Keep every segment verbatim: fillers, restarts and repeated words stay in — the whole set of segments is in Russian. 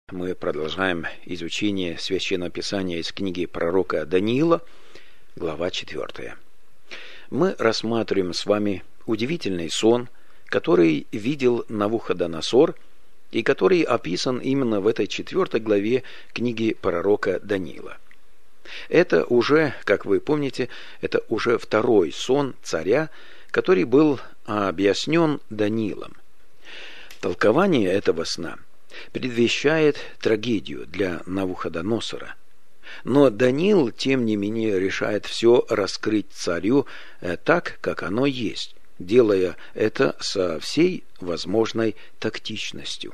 Мы продолжаем изучение Священного Писания из книги пророка Даниила, глава четвёртая. Мы рассматриваем с вами удивительный сон, который видел Навуходоносор и который описан именно в этой четвёртой главе книги пророка Даниила. Это уже, как вы помните, это уже второй сон царя, который был объяснен Даниилом. Толкование этого сна предвещает трагедию для Навуходоносора. Но Даниил, тем не менее, решает все раскрыть царю так, как оно есть, делая это со всей возможной тактичностью.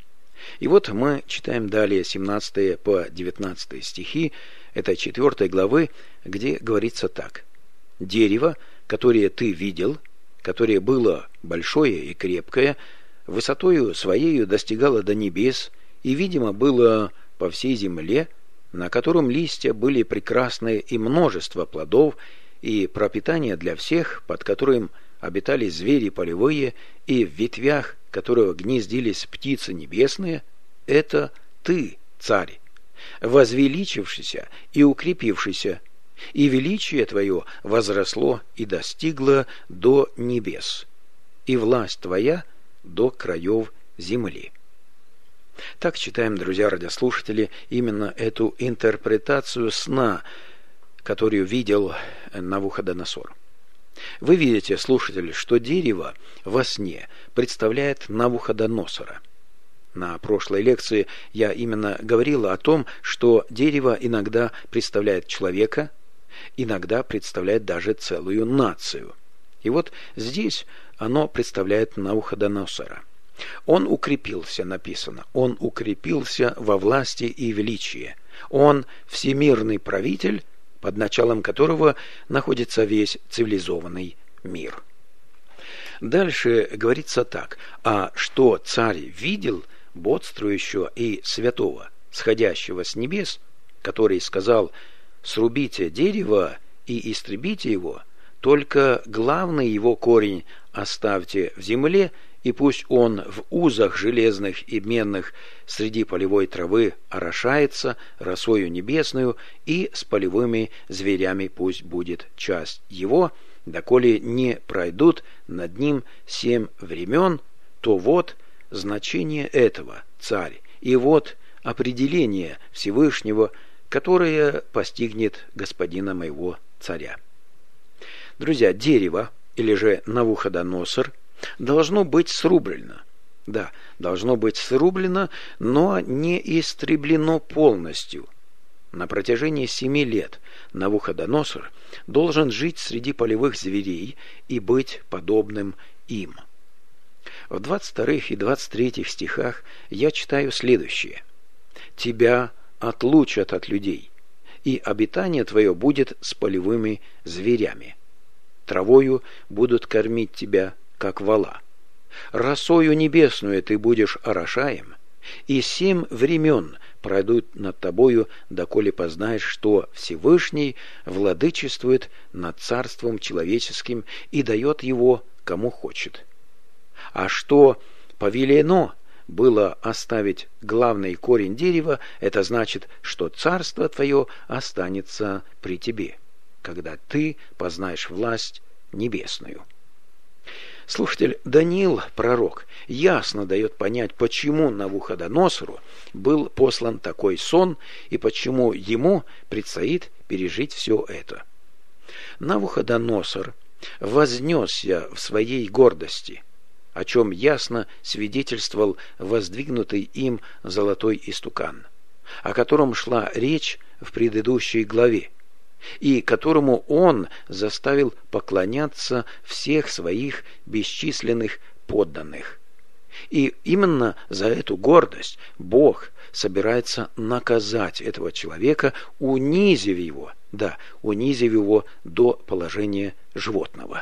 И вот мы читаем далее семнадцатый по девятнадцатый стихи этой четвёртой главы, где говорится так: «Дерево, которое ты видел, которое было большое и крепкое, высотою своею достигало до небес, и, видимо, было по всей земле, на котором листья были прекрасные и множество плодов, и пропитание для всех, под которым обитали звери полевые, и в ветвях которого гнездились птицы небесные, это ты, царь, возвеличившийся и укрепившийся, и величие твое возросло и достигло до небес, и власть твоя до краев земли». Так читаем, друзья радиослушатели, именно эту интерпретацию сна, которую видел Навуходоносор. Вы видите, слушатели, что дерево во сне представляет Навуходоносора. На прошлой лекции я именно говорил о том, что дерево иногда представляет человека, иногда представляет даже целую нацию. И вот здесь оно представляет Навуходоносора. Он укрепился, написано, он укрепился во власти и величии. Он всемирный правитель, под началом которого находится весь цивилизованный мир. Дальше говорится так: «А что царь видел, бодствующего и святого, сходящего с небес, который сказал: срубите дерево и истребите его, только главный его корень оставьте в земле, и пусть он в узах железных и медных среди полевой травы орошается росою небесную, и с полевыми зверями пусть будет часть его, доколе не пройдут над ним семь времен, то вот значение этого, царь, и вот определение Всевышнего, которое постигнет господина моего царя». Друзья, дерево, или же Навуходоносор, должно быть срублено. Да, должно быть срублено, но не истреблено полностью. На протяжении семи лет Навуходоносор должен жить среди полевых зверей и быть подобным им. В двадцать втором и двадцать третьем стихах я читаю следующее: «Тебя отлучат от людей, и обитание твое будет с полевыми зверями. Травою будут кормить тебя, как вола. Росою небесную ты будешь орошаем, и семь времен пройдут над тобою, доколе познаешь, что Всевышний владычествует над царством человеческим и дает его кому хочет. А что повелено было оставить главный корень дерева, это значит, что царство твое останется при тебе, когда ты познаешь власть небесную». Слушатель, Даниил, пророк, ясно дает понять, почему Навуходоносору был послан такой сон и почему ему предстоит пережить все это. Навуходоносор вознесся в своей гордости, о чем ясно свидетельствовал воздвигнутый им золотой истукан, о котором шла речь в предыдущей главе, и которому он заставил поклоняться всех своих бесчисленных подданных. И именно за эту гордость Бог собирается наказать этого человека, унизив его, да, унизив его до положения животного.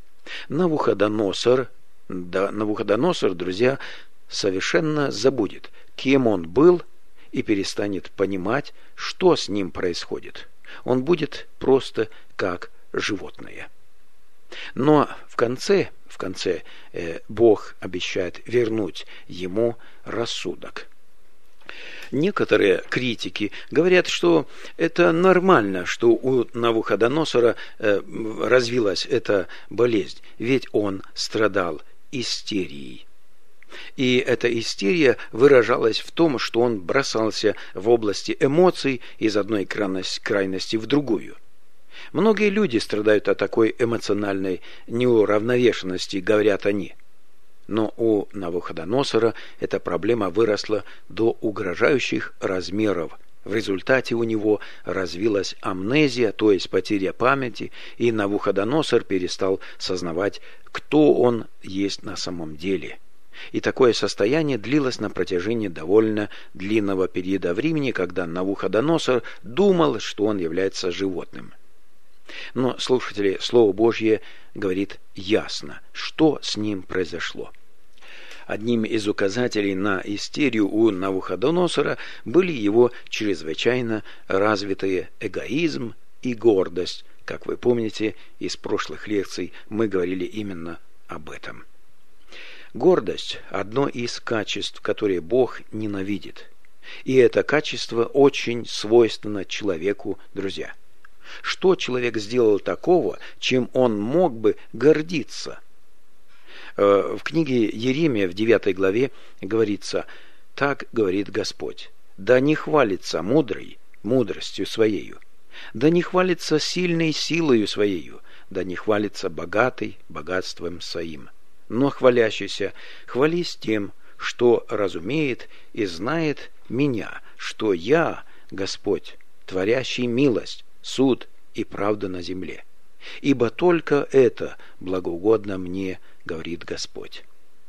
Навуходоносор, да, Навуходоносор, друзья, совершенно забудет, кем он был, и перестанет понимать, что с ним происходит. Он будет просто как животное. Но в конце, в конце э, Бог обещает вернуть ему рассудок. Некоторые критики говорят, что это нормально, что у Навуходоносора э, развилась эта болезнь, ведь он страдал истерией. И эта истерия выражалась в том, что он бросался в области эмоций из одной крайности в другую. Многие люди страдают от такой эмоциональной неуравновешенности, говорят они. Но у Навуходоносора эта проблема выросла до угрожающих размеров. В результате у него развилась амнезия, то есть потеря памяти, и Навуходоносор перестал сознавать, кто он есть на самом деле. И такое состояние длилось на протяжении довольно длинного периода времени, когда Навуходоносор думал, что он является животным. Но, слушатели, Слово Божье говорит ясно, что с ним произошло. Одним из указателей на истерию у Навуходоносора были его чрезвычайно развитые эгоизм и гордость. Как вы помните, из прошлых лекций мы говорили именно об этом. Гордость – одно из качеств, которые Бог ненавидит. И это качество очень свойственно человеку, друзья. Что человек сделал такого, чем он мог бы гордиться? В книге Иеремия в девятой главе говорится: «Так говорит Господь, да не хвалится мудрый мудростью своею, да не хвалится сильной силою своею, да не хвалится богатый богатством своим, но хвалящийся хвались тем, что разумеет и знает меня, что я, Господь, творящий милость, суд и правду на земле. Ибо только это благоугодно мне, говорит Господь».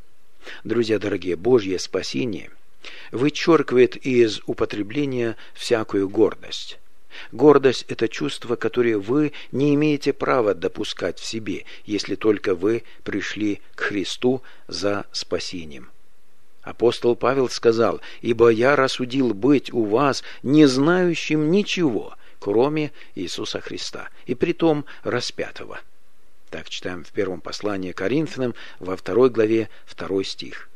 Друзья дорогие, Божье спасение вычеркивает из употребления всякую гордость. Гордость – это чувство, которое вы не имеете права допускать в себе, если только вы пришли к Христу за спасением. Апостол Павел сказал: «Ибо я рассудил быть у вас не знающим ничего, кроме Иисуса Христа, и притом распятого». Так читаем в первом послании к Коринфянам во второй главе второй стих.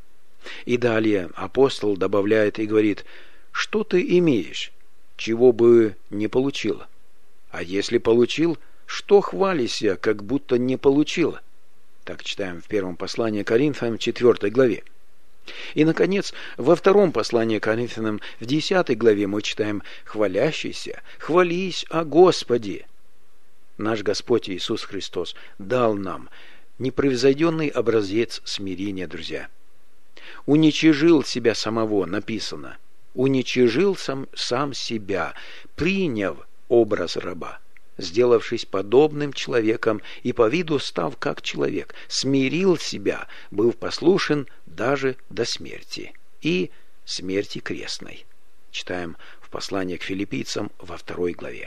И далее апостол добавляет и говорит: «Что ты имеешь, чего бы не получил? А если получил, что хвалися, как будто не получил?» Так читаем в первом послании к Коринфянам четвертой главе. И, наконец, во втором послании к Коринфянам в десятой главе мы читаем: «Хвалящийся, хвались о Господе». Наш Господь Иисус Христос дал нам непревзойденный образец смирения, друзья. Уничижил себя самого, написано. Уничижил сам, сам себя, приняв образ раба, сделавшись подобным человеком и по виду став как человек, смирил себя, был послушен даже до смерти, и смерти крестной. Читаем в послании к филиппийцам во второй главе.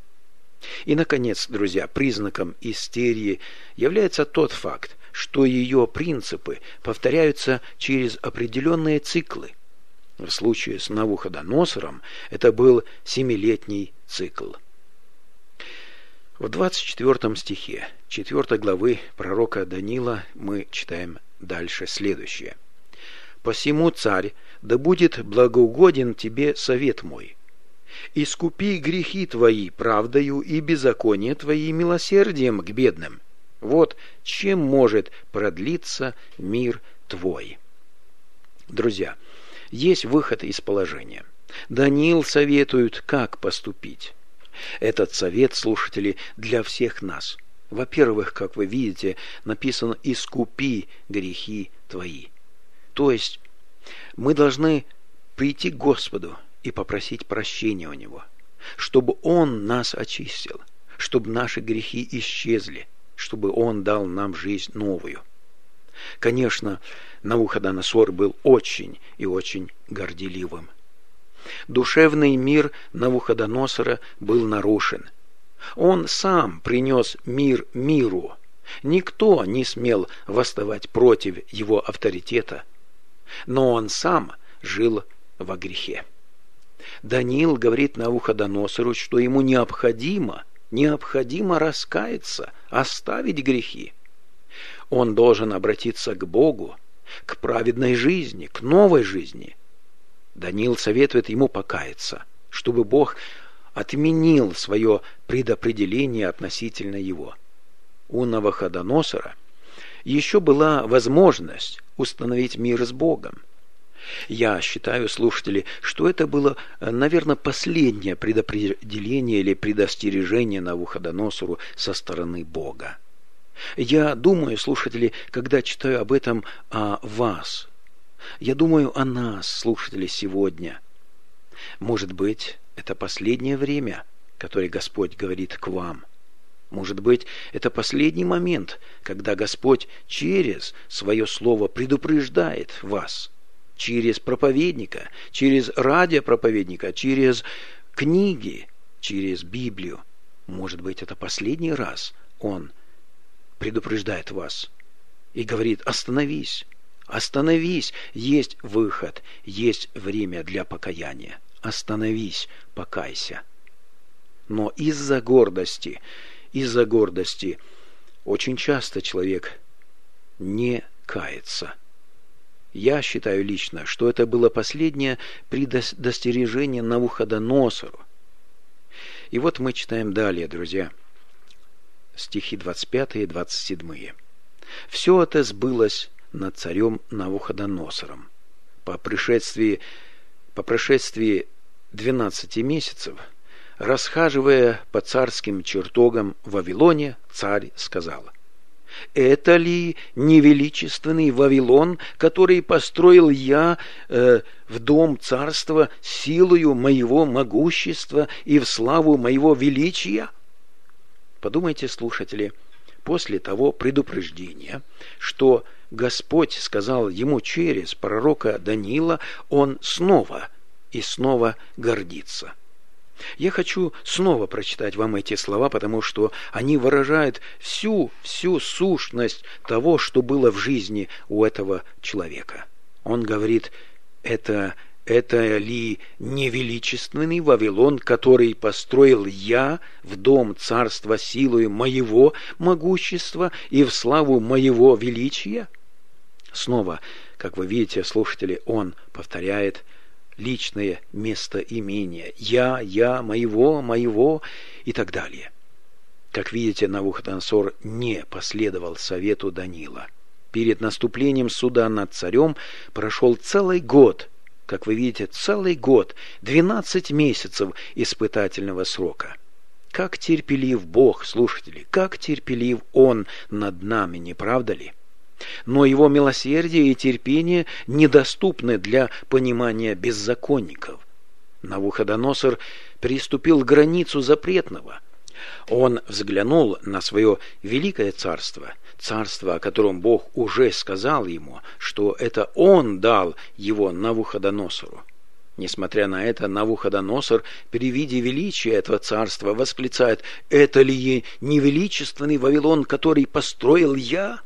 И, наконец, друзья, признаком истерии является тот факт, что ее принципы повторяются через определенные циклы. В случае с Навуходоносором это был семилетний цикл. В двадцать четвёртом стихе четвёртой главы пророка Даниила мы читаем дальше следующее: «Посему, царь, да будет благоугоден тебе совет мой. Искупи грехи твои правдою и беззаконие твои милосердием к бедным. Вот чем может продлиться мир твой». Друзья, есть выход из положения. Даниил советует, как поступить. Этот совет, слушатели, для всех нас. Во-первых, как вы видите, написано «искупи грехи твои». То есть мы должны прийти к Господу и попросить прощения у Него, чтобы Он нас очистил, чтобы наши грехи исчезли, чтобы Он дал нам жизнь новую. Конечно, Навуходоносор был очень и очень горделивым. Душевный мир Навуходоносора был нарушен. Он сам принес мир миру. Никто не смел восставать против его авторитета, но он сам жил во грехе. Даниил говорит Навуходоносору, что ему необходимо, необходимо раскаяться, оставить грехи. Он должен обратиться к Богу, к праведной жизни, к новой жизни. Даниил советует ему покаяться, чтобы Бог отменил свое предопределение относительно его. У Навуходоносора еще была возможность установить мир с Богом. Я считаю, слушатели, что это было, наверное, последнее предопределение или предостережение Навуходоносору со стороны Бога. Я думаю, слушатели, когда читаю об этом о вас, я думаю о нас, слушатели, сегодня. Может быть, это последнее время, которое Господь говорит к вам. Может быть, это последний момент, когда Господь через свое слово предупреждает вас, через проповедника, через радиопроповедника, через книги, через Библию. Может быть, это последний раз Он предупреждает вас и говорит: остановись, остановись, есть выход, есть время для покаяния. Остановись, покайся. Но из-за гордости, из-за гордости очень часто человек не кается. Я считаю лично, что это было последнее предостережение Навуходоносору. И вот мы читаем далее, друзья, стихи двадцать пятый и двадцать седьмой. «Все это сбылось над царем Навуходоносором. По пришествии, по прошествии двенадцати месяцев, расхаживая по царским чертогам в Вавилоне, царь сказал: это ли невеличественный Вавилон, который построил я э, в дом царства силою моего могущества и в славу моего величия?» Подумайте, слушатели, после того предупреждения, что Господь сказал ему через пророка Даниила, он снова и снова гордится. Я хочу снова прочитать вам эти слова, потому что они выражают всю, всю сущность того, что было в жизни у этого человека. Он говорит: это, это ли невеличественный Вавилон, который построил я в дом царства силою моего могущества и в славу моего величия? Снова, как вы видите, слушатели, он повторяет личное местоимение: я, я, моего, моего и так далее. Как видите, Навуходоносор не последовал совету Даниила. Перед наступлением суда над царем прошел целый год, как вы видите, целый год, двенадцать месяцев испытательного срока. Как терпелив Бог, слушатели, как терпелив Он над нами, не правда ли? Но его милосердие и терпение недоступны для понимания беззаконников. Навуходоносор приступил к границу запретного. Он взглянул на свое великое царство, царство, о котором Бог уже сказал ему, что это Он дал его Навуходоносору. Несмотря на это, Навуходоносор при виде величия этого царства восклицает: «Это ли не величественный Вавилон, который построил я?»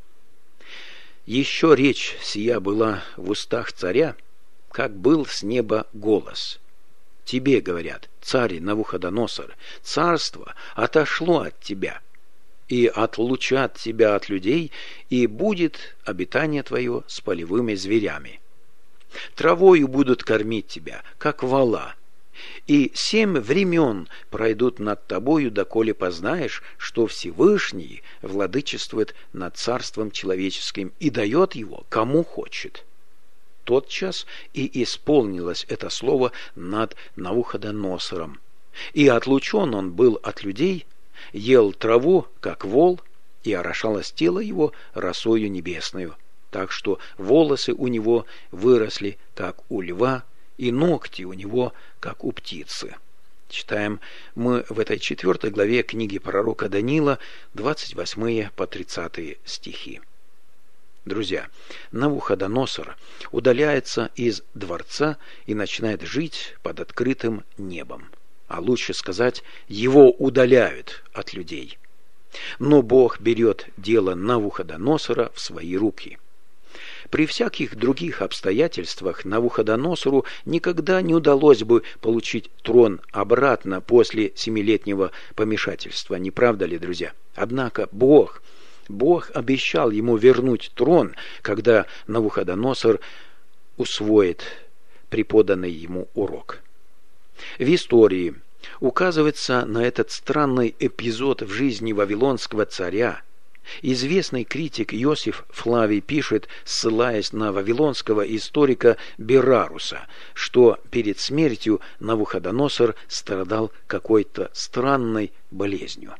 Еще речь сия была в устах царя, как был с неба голос. «Тебе, — говорят, — царь Навуходоносор, царство отошло от тебя, и отлучат тебя от людей, и будет обитание твое с полевыми зверями. Травою будут кормить тебя, как вола, и семь времен пройдут над тобою, доколе познаешь, что Всевышний владычествует над царством человеческим и дает его кому хочет». Тотчас и исполнилось это слово над Навуходоносором. И отлучен он был от людей, ел траву, как вол, и орошалось тело его росою небесною, так что волосы у него выросли, как у льва, и ногти у него, как у птицы. Читаем мы в этой четвертой главе книги пророка Даниила, двадцать восьмые по тридцатые стихи. Друзья, Навуходоносор удаляется из дворца и начинает жить под открытым небом. А лучше сказать, его удаляют от людей. Но Бог берет дело Навуходоносора в свои руки. При всяких других обстоятельствах Навуходоносору никогда не удалось бы получить трон обратно после семилетнего помешательства, не правда ли, друзья? Однако Бог, Бог обещал ему вернуть трон, когда Навуходоносор усвоит преподанный ему урок. В истории указывается на этот странный эпизод в жизни вавилонского царя. Известный критик Иосиф Флавий пишет, ссылаясь на вавилонского историка Бераруса, что перед смертью Навуходоносор страдал какой-то странной болезнью.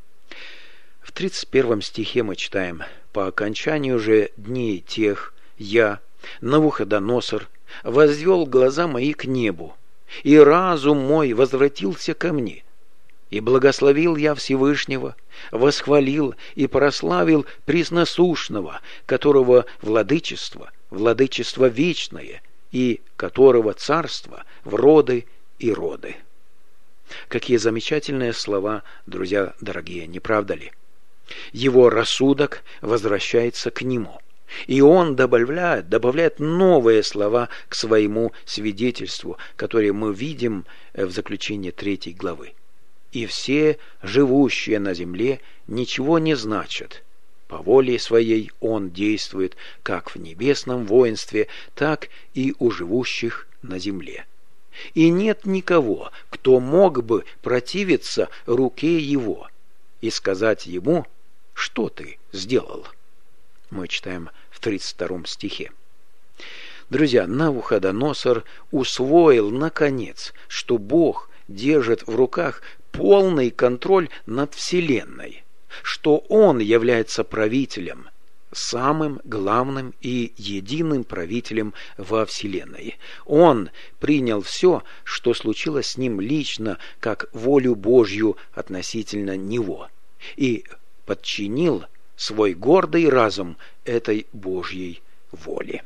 В тридцать первом стихе мы читаем: «По окончанию же дней тех я, Навуходоносор, возвел глаза мои к небу, и разум мой возвратился ко мне. И благословил я Всевышнего, восхвалил и прославил Пресносущного, которого владычество, владычество вечное, и которого царство в роды и роды». Какие замечательные слова, друзья дорогие, не правда ли? Его рассудок возвращается к нему, и он добавляет, добавляет новые слова к своему свидетельству, которые мы видим в заключении третьей главы. «И все живущие на земле ничего не значат. По воле своей он действует как в небесном воинстве, так и у живущих на земле. И нет никого, кто мог бы противиться руке его и сказать ему: что ты сделал?» Мы читаем в тридцать втором стихе. Друзья, Навуходоносор усвоил, наконец, что Бог держит в руках полный контроль над Вселенной, что Он является правителем, самым главным и единым правителем во Вселенной. Он принял все, что случилось с ним лично, как волю Божью относительно него, и подчинил свой гордый разум этой Божьей воле.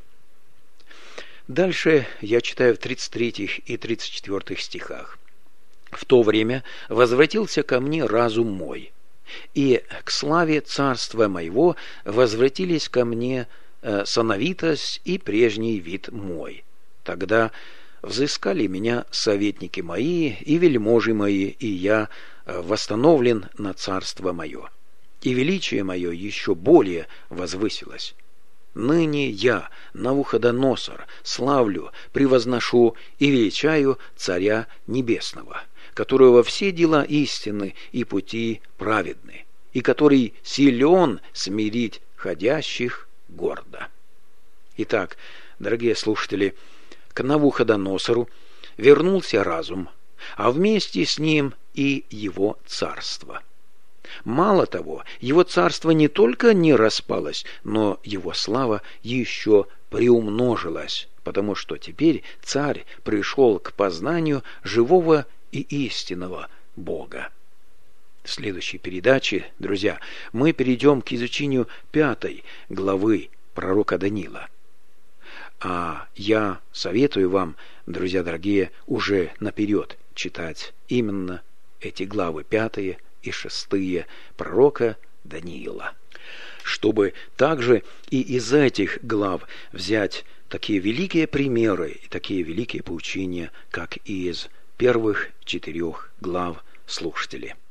Дальше я читаю в тридцать третьем и тридцать четвёртом стихах. «В то время возвратился ко мне разум мой, и к славе царства моего возвратились ко мне э, сановитость и прежний вид мой. Тогда взыскали меня советники мои и вельможи мои, и я э, восстановлен на царство мое, и величие мое еще более возвысилось. Ныне я, Навуходоносор, славлю, превозношу и величаю Царя Небесного, которого все дела истинны и пути праведны, и который силен смирить ходящих гордо». Итак, дорогие слушатели, к Навуходоносору вернулся разум, а вместе с ним и его царство. Мало того, его царство не только не распалось, но его слава еще приумножилась, потому что теперь царь пришел к познанию живого и истинного Бога. В следующей передаче, друзья, мы перейдем к изучению пятой главы пророка Даниила. А я советую вам, друзья дорогие, уже наперед читать именно эти главы пятые и шестые пророка Даниила, чтобы также и из этих глав взять такие великие примеры и такие великие поучения, как и из первых четырех глав слушатели.